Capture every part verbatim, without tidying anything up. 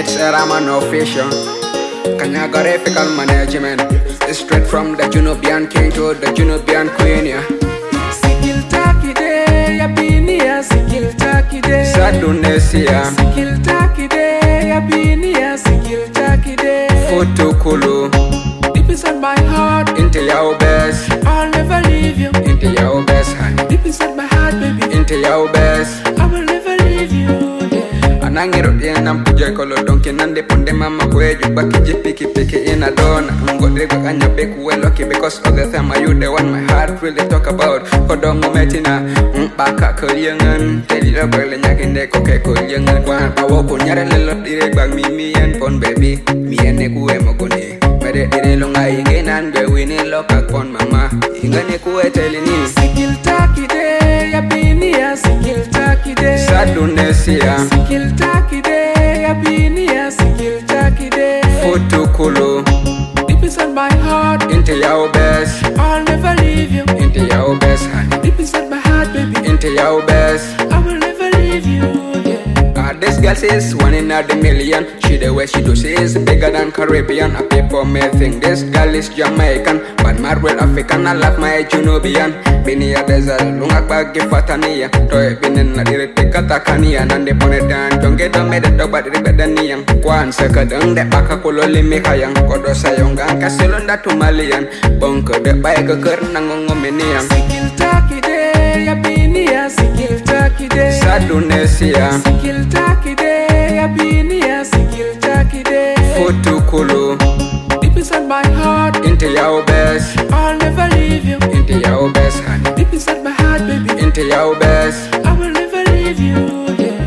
it's a ramen official. Kanyagarifical management. It's straight from the Junubian king to the Junubian queen, yeah. Sikil takide, ya binia, sikil takide. Sadunesia. Sikil takide, ya binia, sikil takide. Futukulu. Deep inside my heart, into your best. I'll never leave you. Into your best, honey. Deep inside my heart, baby. Into your best. I will never leave you. Anangiro yena mpuja kolo donki nande ponde mama kweju baki jipiki piki in a dona Ngodrego anya beku weloki because all the time you the one my heart really talk about Kodongo metina mpaka kulyangan Teli rabele nyakinde koke kulyangan Kwa bawo kunyare lelo direk bag mimi and pon baby Mi ene kuwe mogoni Mede dire longa inge nanbe wini loka pon mama Ingane kuwe teli ni Sikil takide ya binia sikil takide Sadunesia Sikil takide ya binia sikil takide Futukulu Deep inside my heart into your best I'll never leave you into your best honey Deep inside my heart baby into your best I will never leave you yeah. uh, This girl says one in a million She the way she do she is bigger than Caribbean A people may think this girl is Jamaican But Marvel African I love my Junubian Bini ya desert lunga bagi fatania Toy binin na diriti katakania Nande pone dan jonge do me de doba diri bedanian Kwan sekadeng de baka kulo limi kayang Kodo sayong gang kasilunda tumalian Bongke de baik keker nangongomenian Sikil takide ya binia sikil takide Sadunesia Sikil takide ya binia sikil takide Futukulu Deep inside my heart into your best I'll never leave you into your best honey Deep inside my heart baby into your best I will never leave you yeah.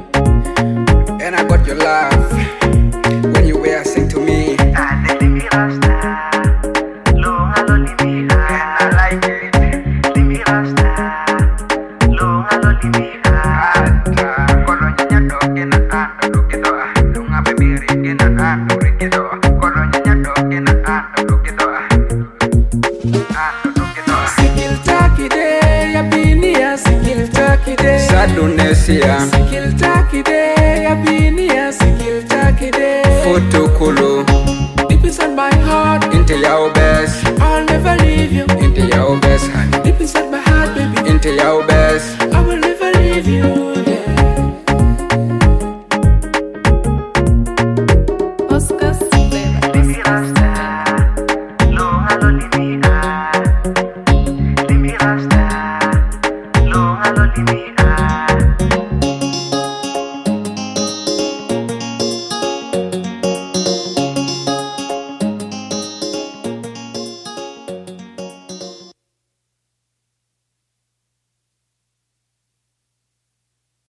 And I got your love when you were sing to me Sikil takide ya binia sikil takide Sadunesia Sikil takide ya binia sikil takide Futukulu Deep inside my heart into your best